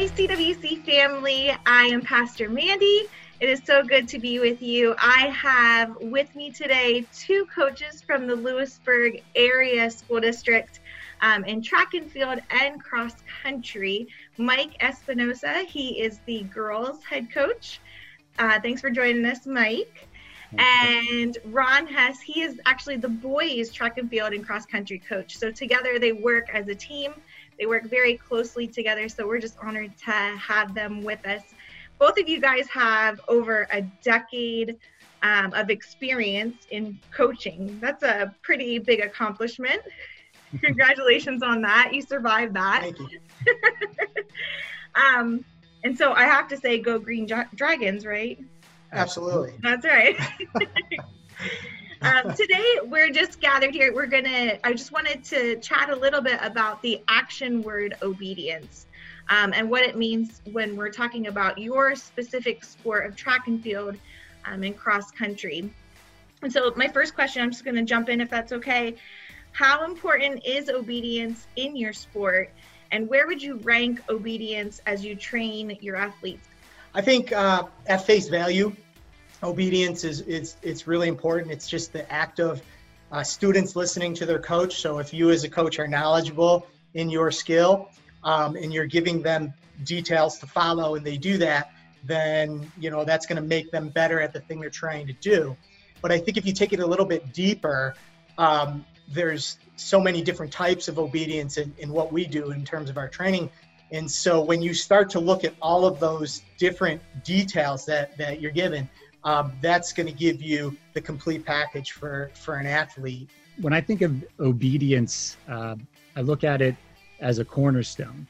Hi, CWC family. I am Pastor Mandy. It is so good to be with you. I have with me today two coaches from the Lewisburg area school district in track and field and cross country. Mike Espinosa, he is the girls head coach. Thanks for joining us, Mike. And Ron Hess, he is actually the boys track and field and cross country coach. So together they work as a team. They work very closely together. So we're just honored to have them with us. Both of you guys have over a decade of experience in coaching. That's a pretty big accomplishment. Congratulations on that. You survived that. Thank you. And so I have to say, go Green Dragons, right? Absolutely. That's right. Today, we're just gathered here. I just wanted to chat a little bit about the action word obedience and what it means when we're talking about your specific sport of track and field and cross country. And so my first question, I'm just going to jump in if that's okay. How important is obedience in your sport, and where would you rank obedience as you train your athletes? I think at face value, obedience it's really important. It's just the act of students listening to their coach. So if you as a coach are knowledgeable in your skill and you're giving them details to follow and they do that, then that's going to make them better at the thing they're trying to do. But I think if you take it a little bit deeper, there's so many different types of obedience in what we do in terms of our training. And so when you start to look at all of those different details that you're given, that's going to give you the complete package for an athlete. When I think of obedience, I look at it as a cornerstone.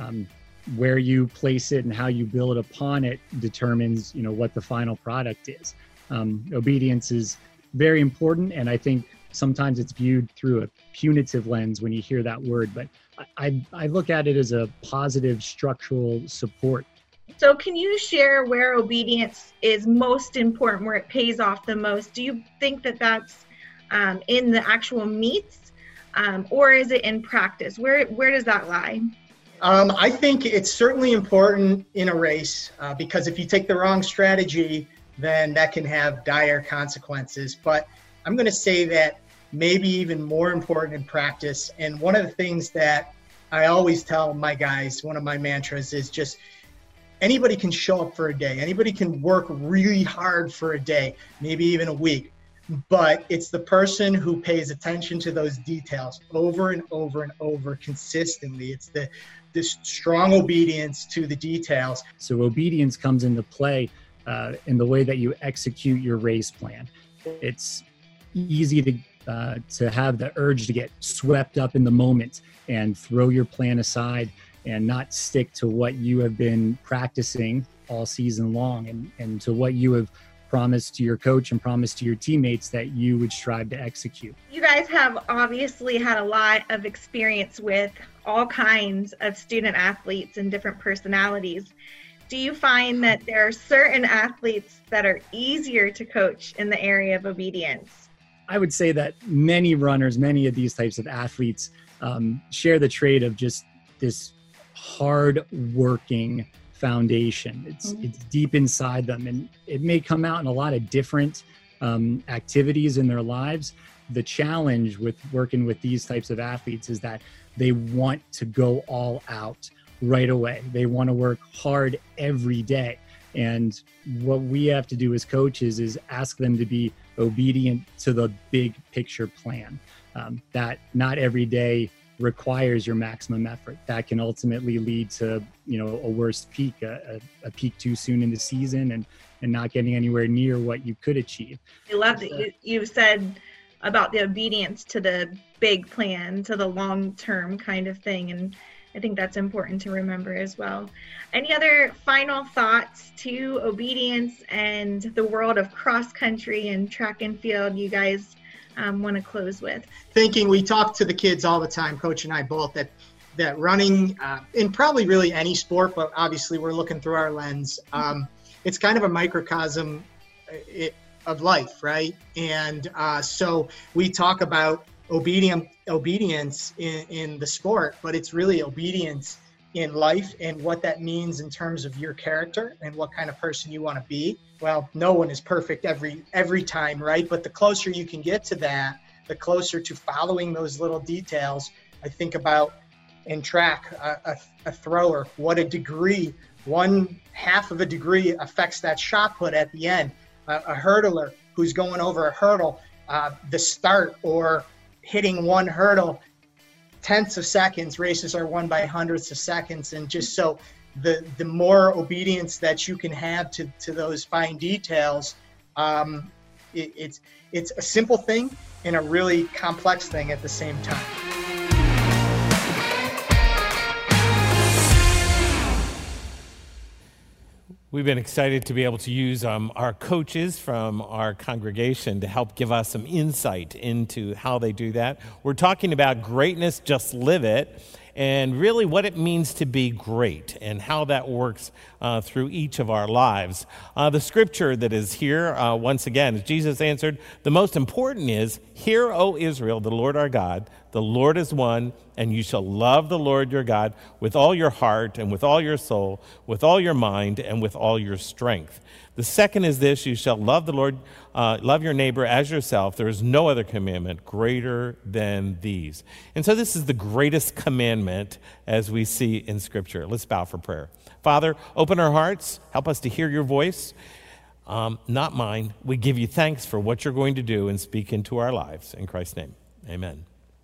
Where you place it and how you build upon it determines, what the final product is. Obedience is very important, and I think sometimes it's viewed through a punitive lens when you hear that word, but I look at it as a positive structural support. So can you share where obedience is most important, where it pays off the most? Do you think that that's in the actual meets or is it in practice? Where does that lie? I think it's certainly important in a race because if you take the wrong strategy, then that can have dire consequences. But I'm going to say that maybe even more important in practice. And one of the things that I always tell my guys, one of my mantras is just anybody can show up for a day. Anybody can work really hard for a day, maybe even a week. But it's the person who pays attention to those details over and over and over consistently. It's this strong obedience to the details. So obedience comes into play in the way that you execute your race plan. It's easy to have the urge to get swept up in the moment and throw your plan aside and not stick to what you have been practicing all season long and to what you have promised to your coach and promised to your teammates that you would strive to execute. You guys have obviously had a lot of experience with all kinds of student athletes and different personalities. Do you find that there are certain athletes that are easier to coach in the area of obedience? I would say that many runners, many of these types of athletes share the trait of just this hard-working foundation. It's deep inside them, and it may come out in a lot of different activities in their lives. The challenge with working with these types of athletes is that they want to go all out right away. They want to work hard every day. And what we have to do as coaches is ask them to be obedient to the big picture plan. That not every day requires your maximum effort. That can ultimately lead to, a worse peak, a peak too soon in the season and not getting anywhere near what you could achieve. I love that you said about the obedience to the big plan, to the long-term kind of thing. And I think that's important to remember as well. Any other final thoughts to obedience and the world of cross country and track and field you guys want to close with? We talk to the kids all the time, Coach and I both, that running in probably really any sport, but obviously we're looking through our lens. It's kind of a microcosm of life, right? And so we talk about obedience in the sport, but it's really obedience in life and what that means in terms of your character and what kind of person you want to be. Well, no one is perfect every time, right? But the closer you can get to that, the closer to following those little details. I think about in track, a thrower, what a degree, 1/2 of a degree affects that shot put at the end. A hurdler who's going over a hurdle, the start or hitting one hurdle, tenths of seconds, races are won by hundredths of seconds. And just so the more obedience that you can have to those fine details, it's a simple thing and a really complex thing at the same time. We've been excited to be able to use our coaches from our congregation to help give us some insight into how they do that. We're talking about greatness, just live it, and really what it means to be great and how that works through each of our lives. The scripture that is here, once again, as Jesus answered, the most important is, "Hear, O Israel, the Lord our God, the Lord is one, and you shall love the Lord your God with all your heart and with all your soul, with all your mind and with all your strength." The second is this: you shall love the Lord, love your neighbor as yourself. There is no other commandment greater than these. And so this is the greatest commandment as we see in Scripture. Let's bow for prayer. Father, open our hearts. Help us to hear your voice, not mine. We give you thanks for what you're going to do and speak into our lives. In Christ's name, amen.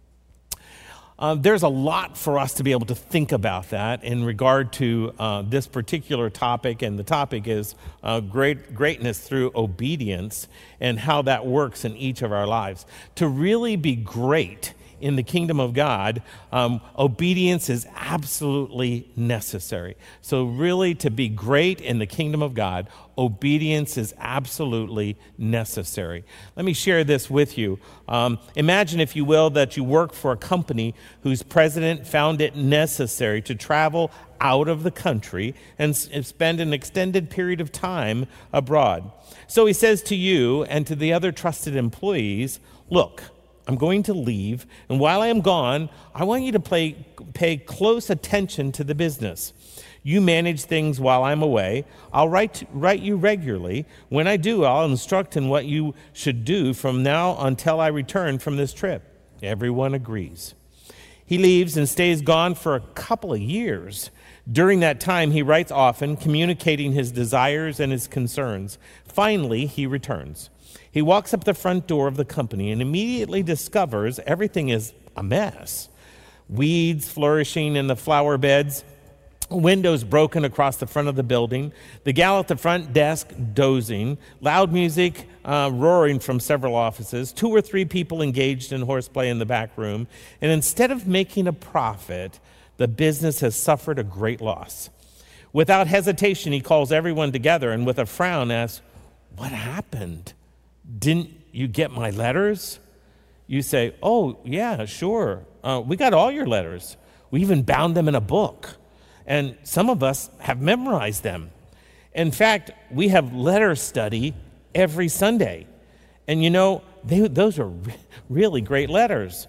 There's a lot for us to be able to think about that in regard to this particular topic, and the topic is greatness through obedience and how that works in each of our lives. To really be great in the kingdom of God, obedience is absolutely necessary. So really, to be great in the kingdom of God, obedience is absolutely necessary. Let me share this with you. Imagine, if you will, that you work for a company whose president found it necessary to travel out of the country and spend an extended period of time abroad. So he says to you and to the other trusted employees, "Look, I'm going to leave, and while I am gone, I want you to pay close attention to the business. You manage things while I'm away. I'll write you regularly. When I do, I'll instruct in what you should do from now until I return from this trip." Everyone agrees. He leaves and stays gone for a couple of years. During that time, he writes often, communicating his desires and his concerns. Finally, he returns. He walks up the front door of the company and immediately discovers everything is a mess. Weeds flourishing in the flower beds, windows broken across the front of the building, the gal at the front desk dozing, loud music roaring from several offices, 2 or 3 people engaged in horseplay in the back room, and instead of making a profit, the business has suffered a great loss. Without hesitation, he calls everyone together and with a frown asks, "What happened? Didn't you get my letters?" You say, "Oh, yeah, sure. We got all your letters. We even bound them in a book. And some of us have memorized them. In fact, we have letter study every Sunday. And you know, those are really great letters."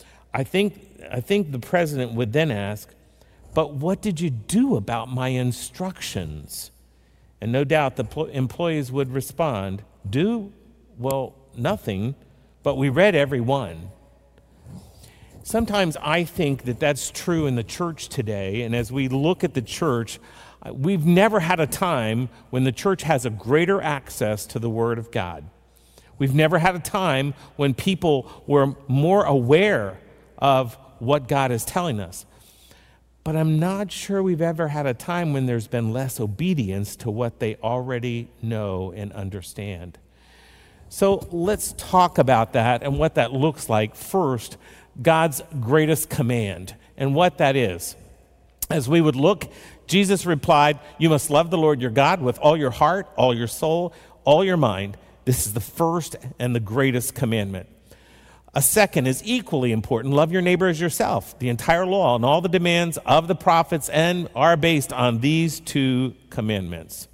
I think the president would then ask, "But what did you do about my instructions?" And no doubt the employees would respond, "Do? Well, nothing, but we read every one." Sometimes I think that that's true in the church today, and as we look at the church, we've never had a time when the church has a greater access to the Word of God. We've never had a time when people were more aware of what God is telling us. But I'm not sure we've ever had a time when there's been less obedience to what they already know and understand. So let's talk about that and what that looks like. First, God's greatest command and what that is. As we would look, Jesus replied, "You must love the Lord your God with all your heart, all your soul, all your mind." This is the first and the greatest commandment. A second is equally important. Love your neighbor as yourself. The entire law and all the demands of the prophets are based on these 2 commandments.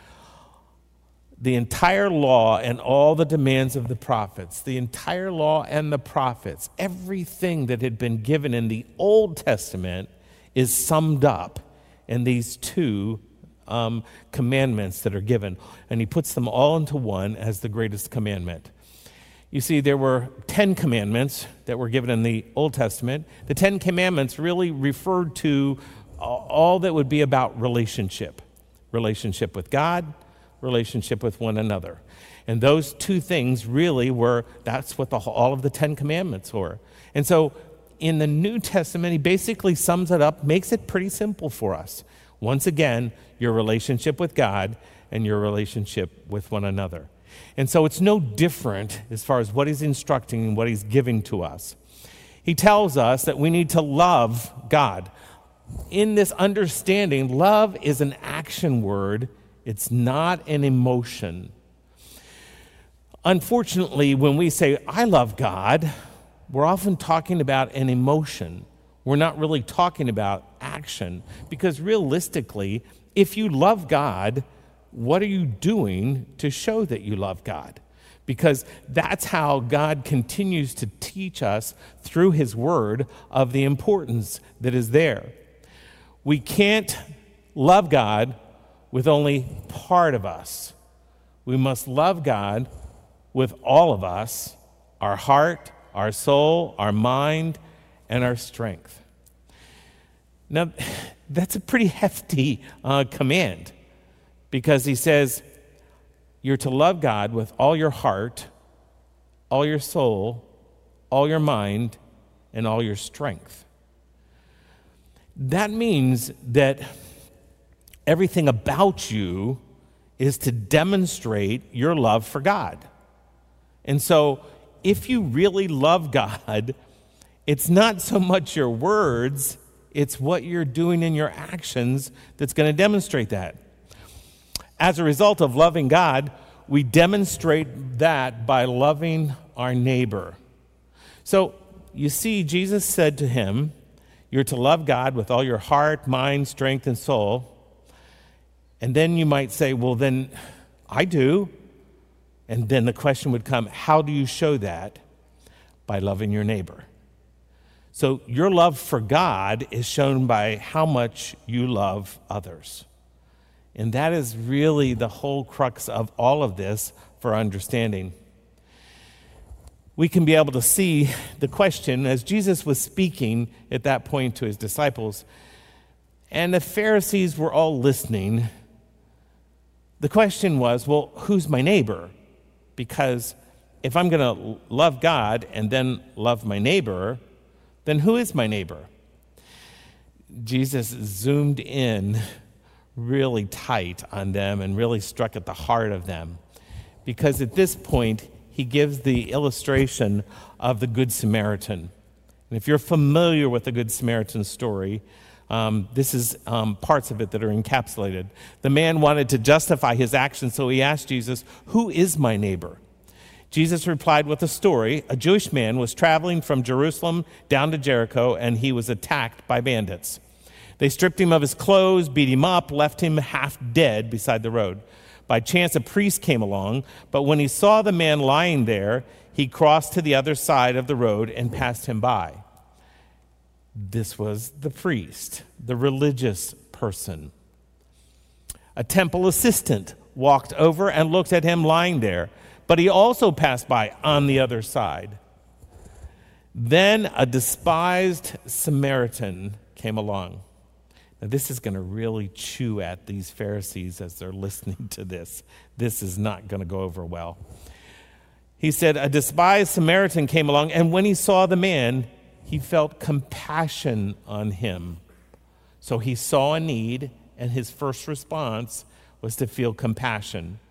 The entire law and all the demands of the prophets, the entire law and the prophets, everything that had been given in the Old Testament is summed up in these two commandments that are given. And he puts them all into one as the greatest commandment. You see, there were 10 commandments that were given in the Old Testament. The 10 commandments really referred to all that would be about relationship with God, relationship with one another. And those two things really that's what all of the 10 commandments were. And so in the New Testament, he basically sums it up, makes it pretty simple for us. Once again, your relationship with God and your relationship with one another. And so it's no different as far as what he's instructing and what he's giving to us. He tells us that we need to love God. In this understanding, love is an action word. It's not an emotion. Unfortunately, when we say, I love God, we're often talking about an emotion. We're not really talking about action. Because realistically, if you love God, what are you doing to show that you love God? Because that's how God continues to teach us through his word of the importance that is there. We can't love God with only part of us. We must love God with all of us, our heart, our soul, our mind, and our strength. Now, that's a pretty hefty command, because he says you're to love God with all your heart, all your soul, all your mind, and all your strength. That means that everything about you is to demonstrate your love for God. And so if you really love God, it's not so much your words, it's what you're doing in your actions that's going to demonstrate that. As a result of loving God, we demonstrate that by loving our neighbor. So you see, Jesus said to him, you're to love God with all your heart, mind, strength, and soul. And then you might say, well, then I do. And then the question would come, how do you show that? By loving your neighbor. So your love for God is shown by how much you love others. And that is really the whole crux of all of this for understanding. We can be able to see the question as Jesus was speaking at that point to his disciples, and the Pharisees were all listening. The question was, well, who's my neighbor? Because if I'm going to love God and then love my neighbor, then who is my neighbor? Jesus zoomed in really tight on them and really struck at the heart of them. Because at this point, he gives the illustration of the Good Samaritan. And if you're familiar with the Good Samaritan story, this is parts of it that are encapsulated. The man wanted to justify his actions, so he asked Jesus, who is my neighbor? Jesus replied with a story. A Jewish man was traveling from Jerusalem down to Jericho, and he was attacked by bandits. They stripped him of his clothes, beat him up, left him half dead beside the road. By chance, a priest came along, but when he saw the man lying there, he crossed to the other side of the road and passed him by. This was the priest, the religious person. A temple assistant walked over and looked at him lying there, but he also passed by on the other side. Then a despised Samaritan came along. Now, this is going to really chew at these Pharisees as they're listening to this. This is not going to go over well. He said, a despised Samaritan came along, and when he saw the man, he felt compassion on him. So he saw a need, and his first response was to feel compassion.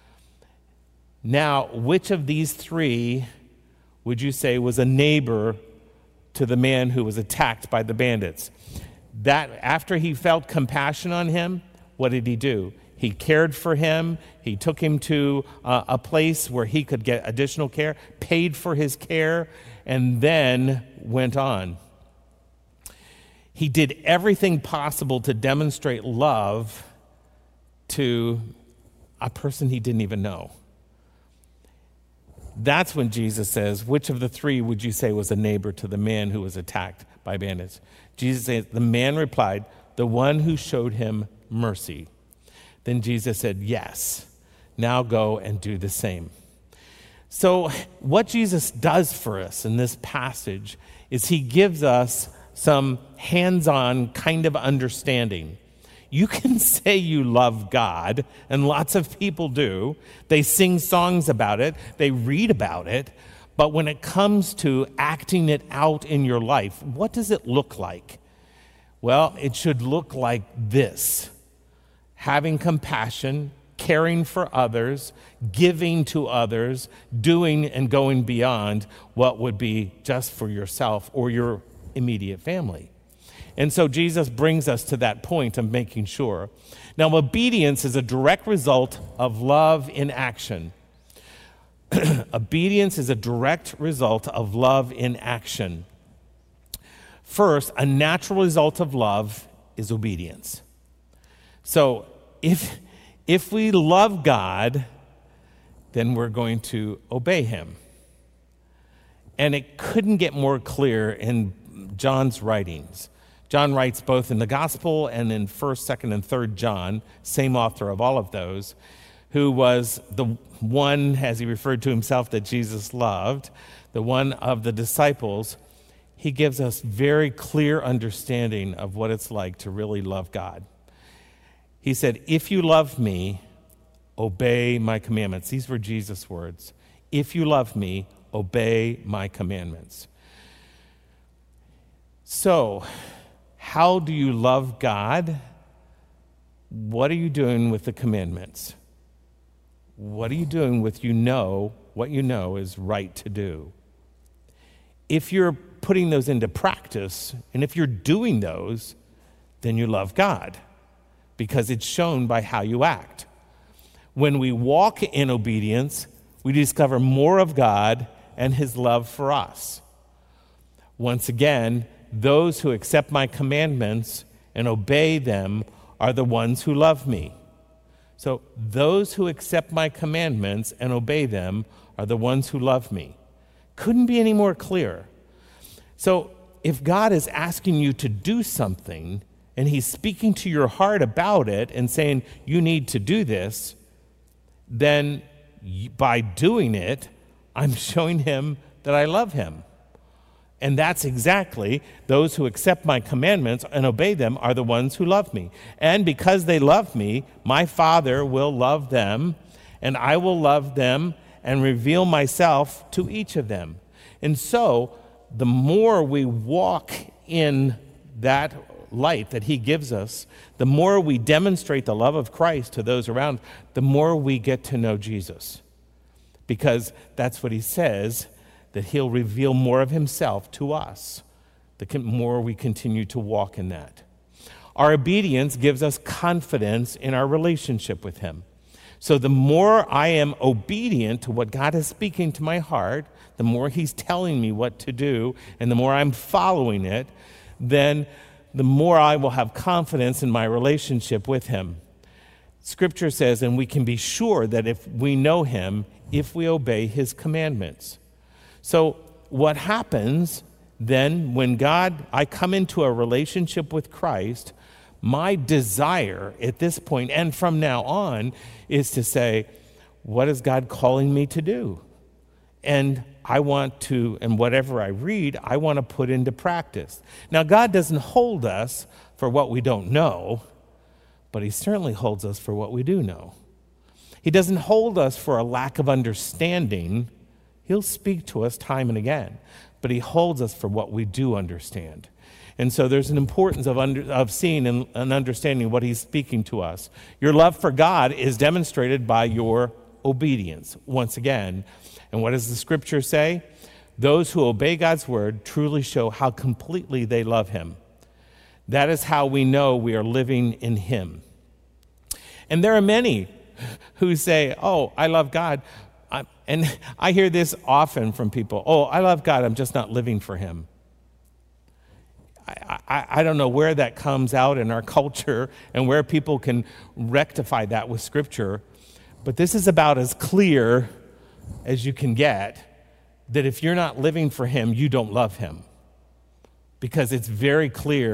Now, which of these three would you say was a neighbor to the man who was attacked by the bandits? That after he felt compassion on him, what did he do? He cared for him. He took him to a place where he could get additional care, paid for his care, and then went on. He did everything possible to demonstrate love to a person he didn't even know. That's when Jesus says, which of the three would you say was a neighbor to the man who was attacked by bandits? Jesus says, the man replied, the one who showed him mercy. Then Jesus said, yes, now go and do the same. So what Jesus does for us in this passage is he gives us some hands-on kind of understanding. You can say you love God, and lots of people do. They sing songs about it, they read about it, but when it comes to acting it out in your life, what does it look like? Well, it should look like this: having compassion, caring for others, giving to others, doing and going beyond what would be just for yourself or your immediate family. And so Jesus brings us to that point of making sure. Now, obedience is a direct result of love in action. Obedience is a direct result of love in action. First, a natural result of love is obedience. So if we love God, then we're going to obey him. And it couldn't get more clear in John's writings. John writes both in the Gospel and in 1st, 2nd, and 3rd John, same author of all of those, who was the one, as he referred to himself, that Jesus loved, the one of the disciples. He gives us very clear understanding of what it's like to really love God. He said, if you love me, obey my commandments. These were Jesus' words. If you love me, obey my commandments. So, how do you love God? What are you doing with the commandments? What are you doing with what you know is right to do? If you're putting those into practice, and if you're doing those, then you love God, because it's shown by how you act. When we walk in obedience, we discover more of God and his love for us. Once again, those who accept my commandments and obey them are the ones who love me. So those who accept my commandments and obey them are the ones who love me. Couldn't be any more clear. So if God is asking you to do something, and he's speaking to your heart about it and saying, you need to do this, then by doing it, I'm showing him that I love him. And that's exactly, those who accept my commandments and obey them are the ones who love me. And because they love me, my Father will love them, and I will love them and reveal myself to each of them. And so, the more we walk in that light that he gives us, the more we demonstrate the love of Christ to those around, the more we get to know Jesus. Because that's what he says, that he'll reveal more of himself to us, the more we continue to walk in that. Our obedience gives us confidence in our relationship with him. So the more I am obedient to what God is speaking to my heart, the more he's telling me what to do, and the more I'm following it, then the more I will have confidence in my relationship with him. Scripture says, and we can be sure that if we know him, if we obey his commandments. So what happens then when I come into a relationship with Christ, my desire at this point and from now on is to say, what is God calling me to do? And I want to, and whatever I read, I want to put into practice. Now, God doesn't hold us for what we don't know, but he certainly holds us for what we do know. He doesn't hold us for a lack of understanding. He'll speak to us time and again, but he holds us for what we do understand. And so there's an importance of seeing and understanding what he's speaking to us. Your love for God is demonstrated by your obedience, once again. And what does the scripture say? Those who obey God's word truly show how completely they love him. That is how we know we are living in him. And there are many who say, oh, I love God. And I hear this often from people. Oh, I love God, I'm just not living for him. I don't know where that comes out in our culture and where people can rectify that with Scripture, but this is about as clear as you can get, that if you're not living for him, you don't love him. Because it's very clear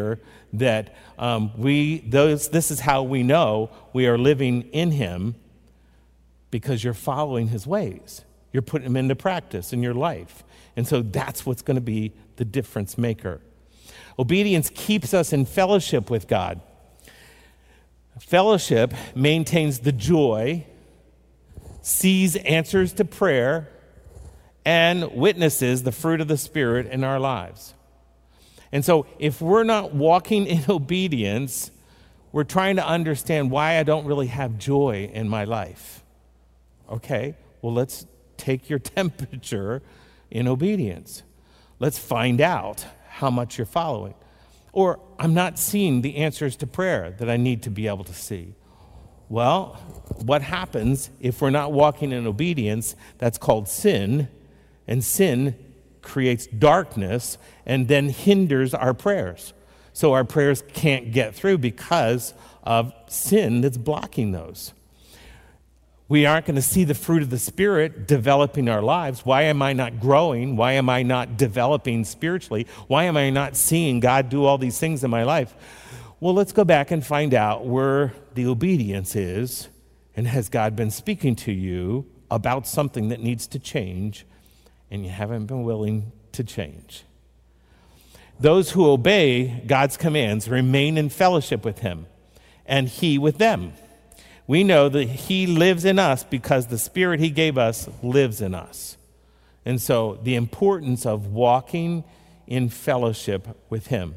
that this is how we know we are living in him, because you're following his ways. You're putting them into practice in your life. And so that's what's going to be the difference maker. Obedience keeps us in fellowship with God. Fellowship maintains the joy, sees answers to prayer, and witnesses the fruit of the Spirit in our lives. And so if we're not walking in obedience, we're trying to understand why I don't really have joy in my life. Okay, well, let's take your temperature in obedience. Let's find out how much you're following. Or I'm not seeing the answers to prayer that I need to be able to see. Well, what happens if we're not walking in obedience? That's called sin, and sin creates darkness and then hinders our prayers. So our prayers can't get through because of sin that's blocking those. We aren't going to see the fruit of the Spirit developing our lives. Why am I not growing? Why am I not developing spiritually? Why am I not seeing God do all these things in my life? Well, let's go back and find out where the obedience is, and has God been speaking to you about something that needs to change, and you haven't been willing to change. Those who obey God's commands remain in fellowship with him, and he with them. We know that he lives in us because the Spirit he gave us lives in us. And so the importance of walking in fellowship with him.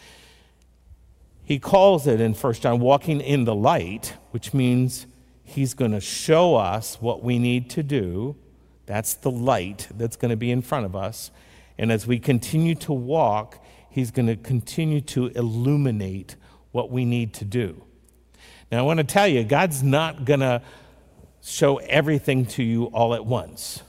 He calls it in 1 John walking in the light, which means he's going to show us what we need to do. That's the light that's going to be in front of us. And as we continue to walk, he's going to continue to illuminate what we need to do. Now, I want to tell you, God's not going to show everything to you all at once.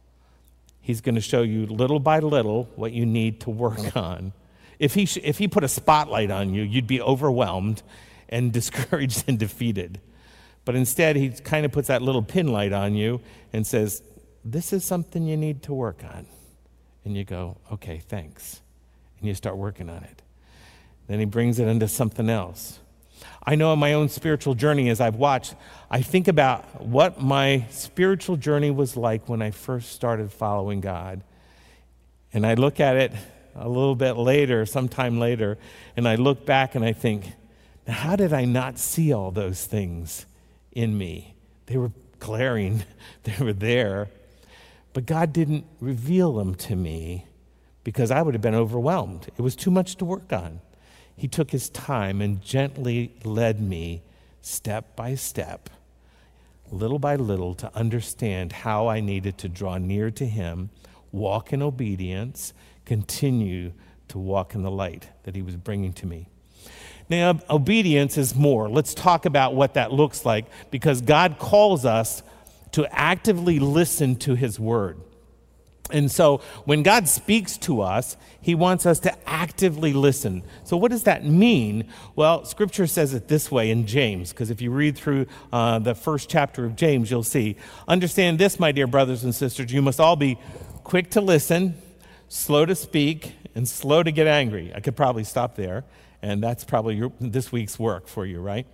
He's going to show you little by little what you need to work on. If he put a spotlight on you, you'd be overwhelmed and discouraged and defeated. But instead, he kind of puts that little pin light on you and says, this is something you need to work on. And you go, okay, thanks. And you start working on it. Then he brings it into something else. I know in my own spiritual journey, as I've watched, I think about what my spiritual journey was like when I first started following God. And I look at it a little bit later, sometime later, and I look back and I think, how did I not see all those things in me? They were glaring, they were there, but God didn't reveal them to me because I would have been overwhelmed. It was too much to work on. He took his time and gently led me step by step, little by little, to understand how I needed to draw near to him, walk in obedience, continue to walk in the light that he was bringing to me. Now, obedience is more. Let's talk about what that looks like, because God calls us to actively listen to his word. And so when God speaks to us, he wants us to actively listen. So what does that mean? Well, Scripture says it this way in James, because if you read through the first chapter of James, you'll see, understand this, my dear brothers and sisters, you must all be quick to listen, slow to speak, and slow to get angry. I could probably stop there, and that's probably this week's work for you, right?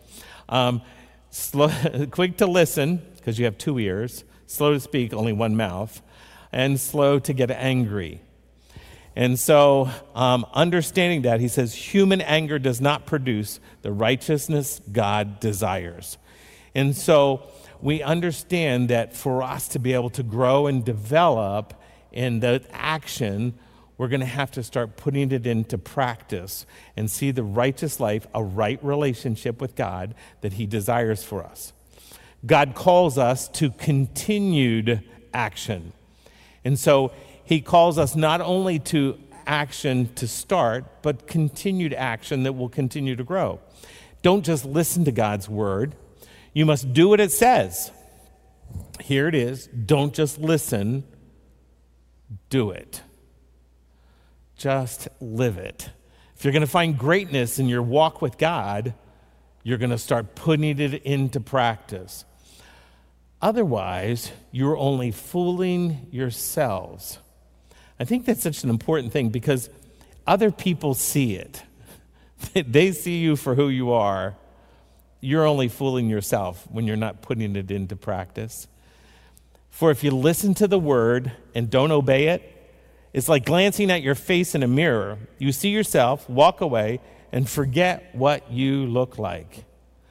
Quick to listen, because you have 2 ears, slow to speak, only 1 mouth, and slow to get angry. And so, understanding that, he says, human anger does not produce the righteousness God desires. And so, we understand that for us to be able to grow and develop in the action, we're going to have to start putting it into practice and see the righteous life, a right relationship with God that he desires for us. God calls us to continued action. And so he calls us not only to action to start, but continued action that will continue to grow. Don't just listen to God's word. You must do what it says. Here it is. Don't just listen. Do it. Just live it. If you're going to find greatness in your walk with God, you're going to start putting it into practice. Otherwise, you're only fooling yourselves. I think that's such an important thing because other people see it. They see you for who you are. You're only fooling yourself when you're not putting it into practice. For if you listen to the word and don't obey it, it's like glancing at your face in a mirror. You see yourself, walk away, and forget what you look like.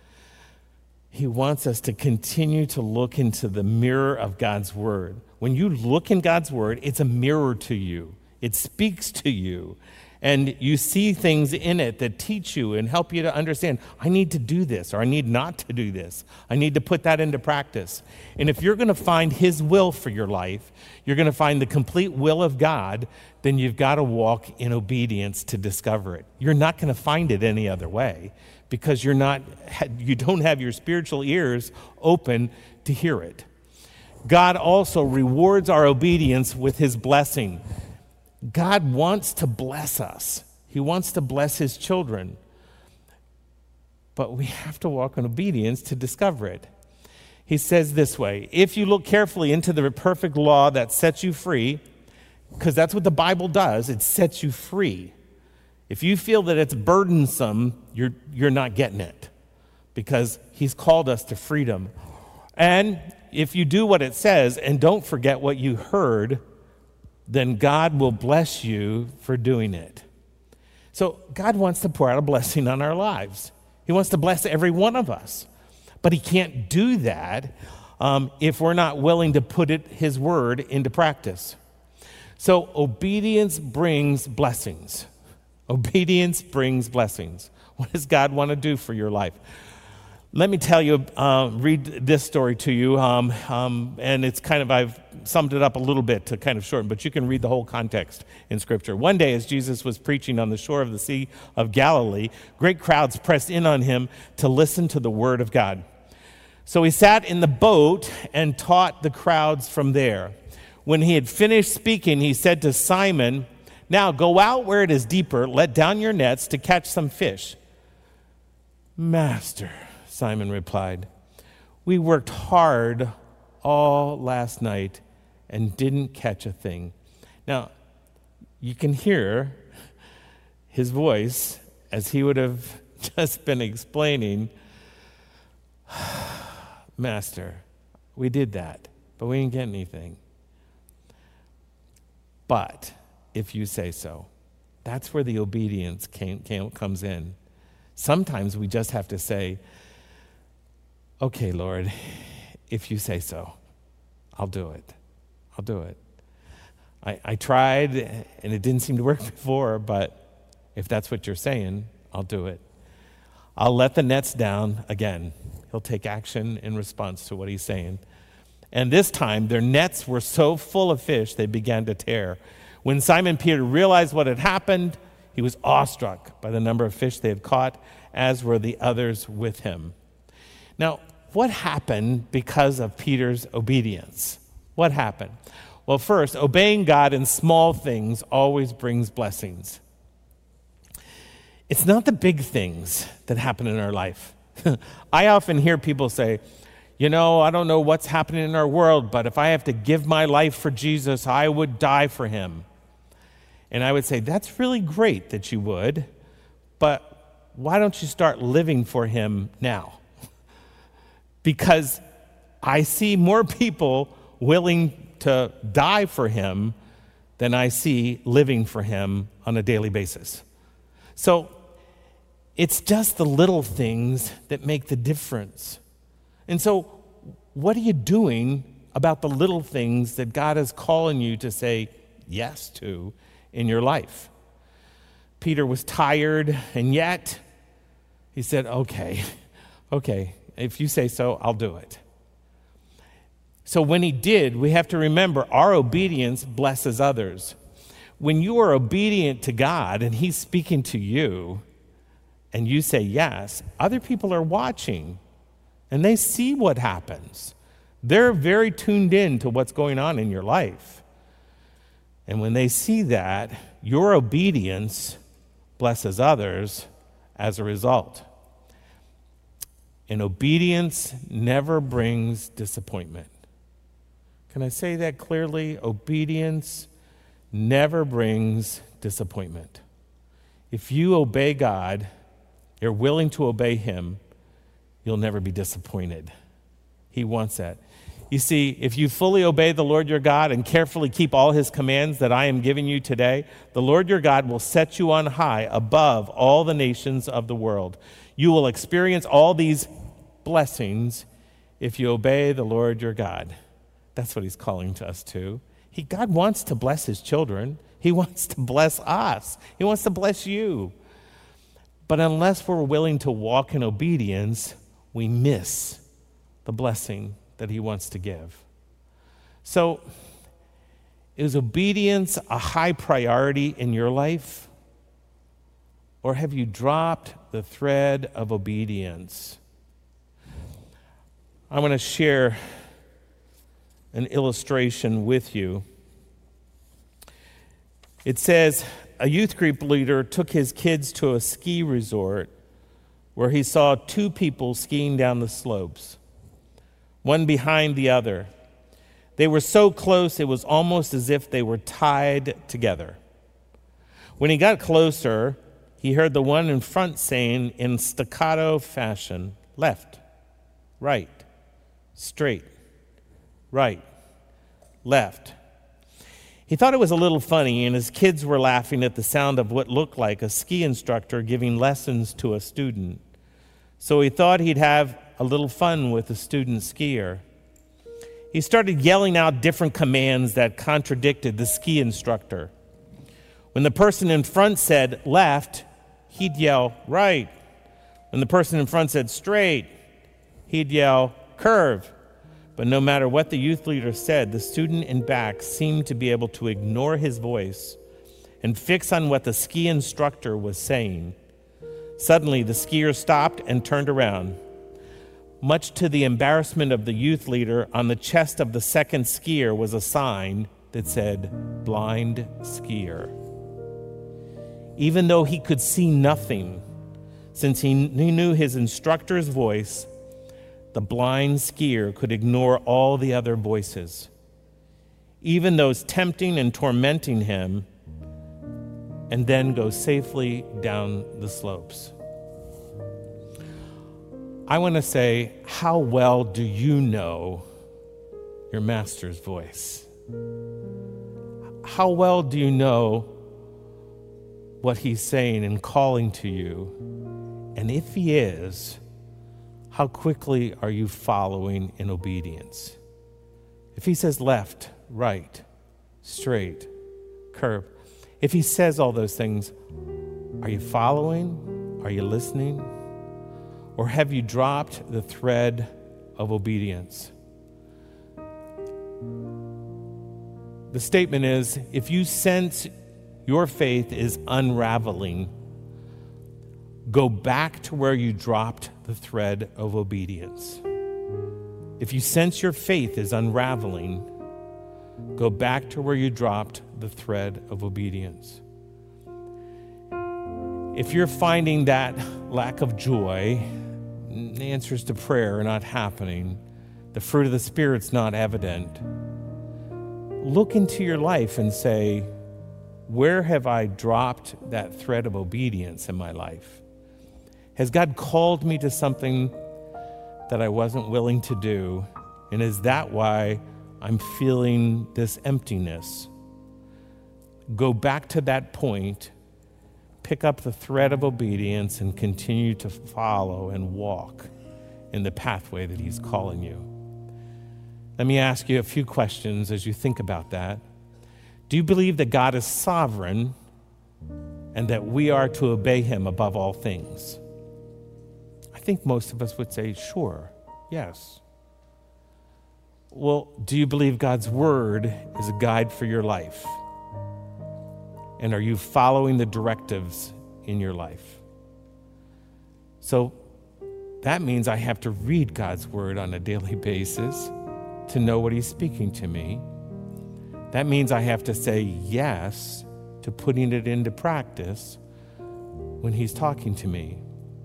He wants us to continue to look into the mirror of God's word. When you look in God's word, it's a mirror to you. It speaks to you. And you see things in it that teach you and help you to understand, I need to do this, or I need not to do this. I need to put that into practice. And if you're going to find his will for your life, you're going to find the complete will of God, then you've got to walk in obedience to discover it. You're not going to find it any other way because you don't have your spiritual ears open to hear it. God also rewards our obedience with his blessing. God wants to bless us. He wants to bless his children. But we have to walk in obedience to discover it. He says this way, if you look carefully into the perfect law that sets you free, because that's what the Bible does, it sets you free. If you feel that it's burdensome, you're not getting it, because he's called us to freedom. And if you do what it says and don't forget what you heard, then God will bless you for doing it. So God wants to pour out a blessing on our lives. He wants to bless every one of us. But he can't do that if we're not willing to put his word into practice. So obedience brings blessings. Obedience brings blessings. What does God want to do for your life? Let me tell you, read this story to you, and it's I've summed it up a little bit to kind of shorten, but you can read the whole context in Scripture. One day, as Jesus was preaching on the shore of the Sea of Galilee, great crowds pressed in on him to listen to the word of God. So he sat in the boat and taught the crowds from there. When he had finished speaking, he said to Simon, "Now go out where it is deeper, let down your nets to catch some fish." "Master," Simon replied, "we worked hard all last night and didn't catch a thing." Now, you can hear his voice as he would have just been explaining, "Master, we did that, but we didn't get anything. But if you say so." That's where the obedience comes in. Sometimes we just have to say, "Okay, Lord, if you say so, I'll do it. I'll do it. I tried and it didn't seem to work before, but if that's what you're saying, I'll do it. I'll let the nets down again." He'll take action in response to what he's saying. And this time, their nets were so full of fish, they began to tear. When Simon Peter realized what had happened, he was awestruck by the number of fish they had caught, as were the others with him. Now, what happened because of Peter's obedience? What happened? Well, first, obeying God in small things always brings blessings. It's not the big things that happen in our life. I often hear people say, "I don't know what's happening in our world, but if I have to give my life for Jesus, I would die for him." And I would say, that's really great that you would, but why don't you start living for him now? Because I see more people willing to die for him than I see living for him on a daily basis. So it's just the little things that make the difference. And so what are you doing about the little things that God is calling you to say yes to in your life? Peter was tired, and yet he said, okay, if you say so, I'll do it. So when he did, we have to remember our obedience blesses others. When you are obedient to God and he's speaking to you and you say yes, other people are watching and they see what happens. They're very tuned in to what's going on in your life. And when they see that, your obedience blesses others as a result. And obedience never brings disappointment. Can I say that clearly? Obedience never brings disappointment. If you obey God, you're willing to obey him, you'll never be disappointed. He wants that. You see, if you fully obey the Lord your God and carefully keep all his commands that I am giving you today, the Lord your God will set you on high above all the nations of the world. You will experience all these blessings if you obey the Lord your God. That's what he's calling to us to. God wants to bless his children. He wants to bless us. He wants to bless you. But unless we're willing to walk in obedience, we miss the blessing that he wants to give. So, is obedience a high priority in your life? Or have you dropped the thread of obedience? I want to share an illustration with you. It says, a youth group leader took his kids to a ski resort where he saw two people skiing down the slopes, one behind the other. They were so close it was almost as if they were tied together. When he got closer, he heard the one in front saying in staccato fashion, left, right, straight, right, left. He thought it was a little funny, and his kids were laughing at the sound of what looked like a ski instructor giving lessons to a student. So he thought he'd have a little fun with the student skier. He started yelling out different commands that contradicted the ski instructor. When the person in front said left, he'd yell right. When the person in front said straight, he'd yell curve. But no matter what the youth leader said, the student in back seemed to be able to ignore his voice and fix on what the ski instructor was saying. Suddenly, the skier stopped and turned around. Much to the embarrassment of the youth leader, on the chest of the second skier was a sign that said, blind skier. Even though he could see nothing, since he knew his instructor's voice, the blind skier could ignore all the other voices, even those tempting and tormenting him, and then go safely down the slopes. I want to say, how well do you know your master's voice? How well do you know what he's saying and calling to you? And if he is, how quickly are you following in obedience? If he says left, right, straight, curve, if he says all those things, are you following? Are you listening? Or have you dropped the thread of obedience? The statement is, if you sense your faith is unraveling, go back to where you dropped the thread of obedience. If you sense your faith is unraveling, go back to where you dropped the thread of obedience. If you're finding that lack of joy, answers to prayer are not happening, the fruit of the Spirit's not evident, look into your life and say, where have I dropped that thread of obedience in my life? Has God called me to something that I wasn't willing to do? And is that why I'm feeling this emptiness? Go back to that point, pick up the thread of obedience, and continue to follow and walk in the pathway that he's calling you. Let me ask you a few questions as you think about that. Do you believe that God is sovereign and that we are to obey him above all things? I think most of us would say, sure, yes. Well, do you believe God's word is a guide for your life? And are you following the directives in your life? So that means I have to read God's word on a daily basis to know what he's speaking to me. That means I have to say yes to putting it into practice when he's talking to me.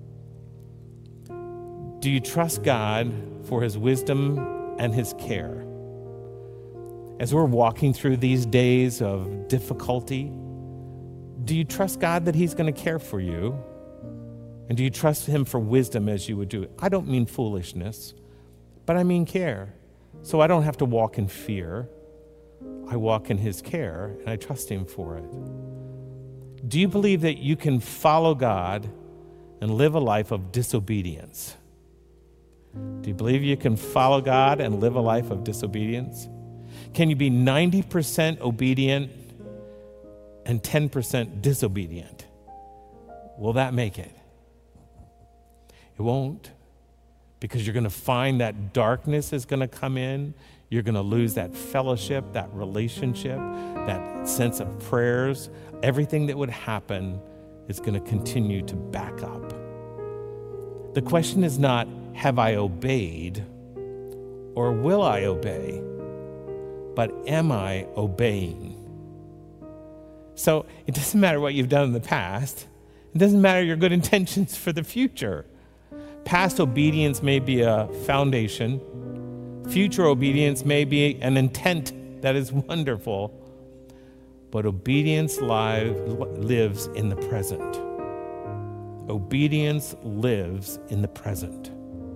Do you trust God for his wisdom and his care? As we're walking through these days of difficulty, Do you trust God that he's going to care for you? And do you trust him for wisdom as you would do it? I don't mean foolishness, but I mean care. So I don't have to walk in fear. I walk in his care, and I trust him for it. Do you believe that you can follow God and live a life of disobedience? Do you believe you can follow God and live a life of disobedience? Can you be 90% obedient and 10% disobedient? Will that make it? It won't, because you're going to find that darkness is going to come in. You're going to lose that fellowship, that relationship, that sense of prayers. Everything that would happen is going to continue to back up. The question is not, have I obeyed or will I obey? But am I obeying? So it doesn't matter what you've done in the past. It doesn't matter your good intentions for the future. Past obedience may be a foundation. Future obedience may be an intent that is wonderful. But obedience lives in the present. Obedience lives in the present.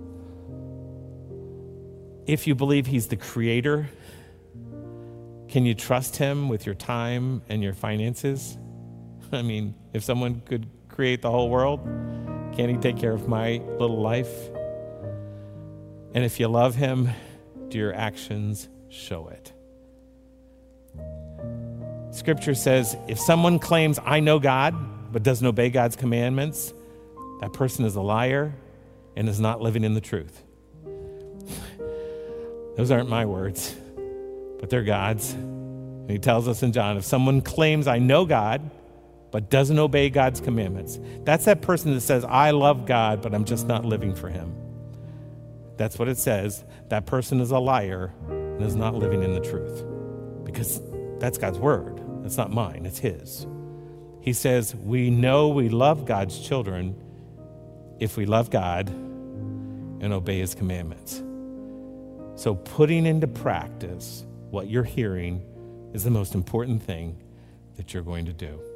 If you believe he's the creator, can you trust him with your time and your finances? I mean, if someone could create the whole world, can't he take care of my little life? And if you love him, do your actions show it? Scripture says, if someone claims, I know God, but doesn't obey God's commandments, that person is a liar and is not living in the truth. Those aren't my words, but they're God's. And he tells us in John, if someone claims, I know God, but doesn't obey God's commandments, that's that person that says, I love God, but I'm just not living for him. That's what it says. That person is a liar and is not living in the truth. Because that's God's word. It's not mine, it's his. He says, we know we love God's children if we love God and obey his commandments. So putting into practice what you're hearing is the most important thing that you're going to do.